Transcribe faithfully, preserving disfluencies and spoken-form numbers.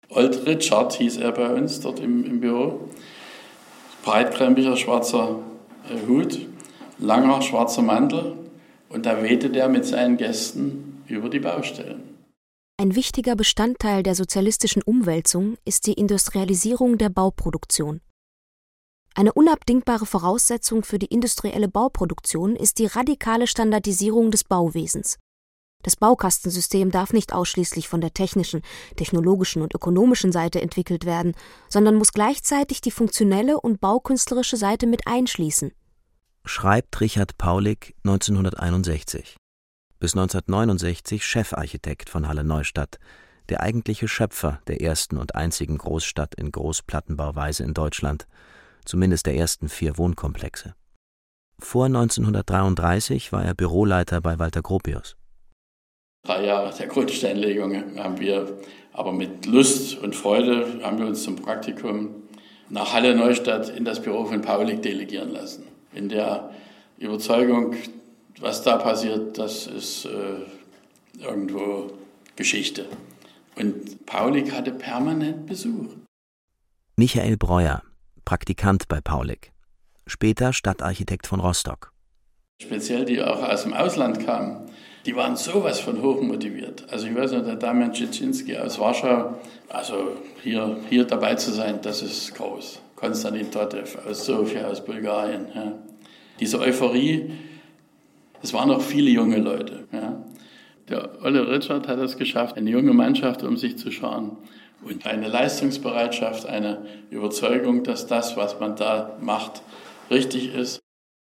Old Richard hieß er bei uns dort im, im Büro. Breitkrempiger schwarzer äh, Hut, langer schwarzer Mantel und da wehte der mit seinen Gästen über die Baustellen. Ein wichtiger Bestandteil der sozialistischen Umwälzung ist die Industrialisierung der Bauproduktion. Eine unabdingbare Voraussetzung für die industrielle Bauproduktion ist die radikale Standardisierung des Bauwesens. Das Baukastensystem darf nicht ausschließlich von der technischen, technologischen und ökonomischen Seite entwickelt werden, sondern muss gleichzeitig die funktionelle und baukünstlerische Seite mit einschließen. Schreibt Richard Paulik neunzehnhunderteinundsechzig. Bis neunzehnhundertneunundsechzig Chefarchitekt von Halle-Neustadt, der eigentliche Schöpfer der ersten und einzigen Großstadt in Großplattenbauweise in Deutschland, zumindest der ersten vier Wohnkomplexe. Vor neunzehnhundertdreiunddreißig war er Büroleiter bei Walter Gropius. Drei Jahre der Grundsteinlegung haben wir, aber mit Lust und Freude haben wir uns zum Praktikum nach Halle-Neustadt in das Büro von Paulik delegieren lassen. In der Überzeugung, was da passiert, das ist äh, irgendwo Geschichte. Und Paulik hatte permanent Besuch. Michael Breuer, Praktikant bei Paulik, später Stadtarchitekt von Rostock. Speziell die auch aus dem Ausland kamen, die waren sowas von hochmotiviert. Also ich weiß noch, der Damian Czecinski aus Warschau, also hier, hier dabei zu sein, das ist groß. Konstantin Totev aus Sofia, aus Bulgarien. Ja. Diese Euphorie, es waren noch viele junge Leute. Ja. Der Olle Richard hat es geschafft, eine junge Mannschaft um sich zu scharen. Und eine Leistungsbereitschaft, eine Überzeugung, dass das, was man da macht, richtig ist.